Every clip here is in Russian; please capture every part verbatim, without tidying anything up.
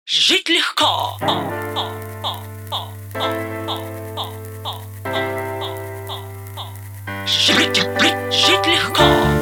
Жить легко. Жить, жить, жить легко.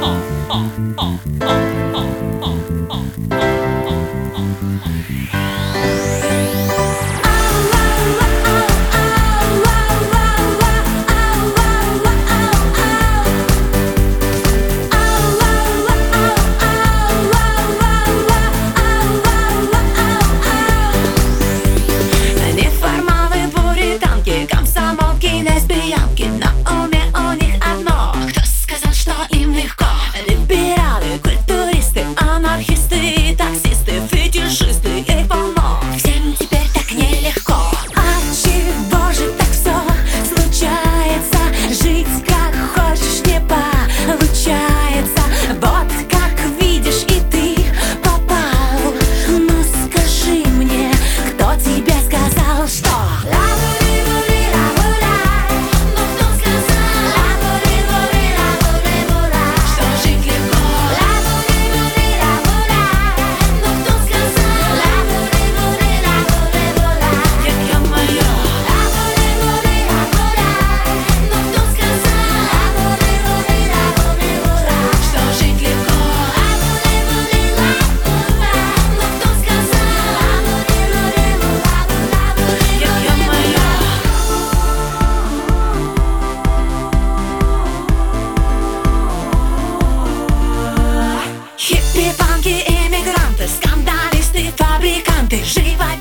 Либералы, культуристы, анархисты, таксисты, фетишисты и полно. Всем теперь так нелегко. От чего же так все случается? Жить как хочешь не получается. Вот как видишь и ты попал. Ну скажи мне, кто тебе сказал, что хиппи-панки, эмигранты, скандалисты, фабриканты, живо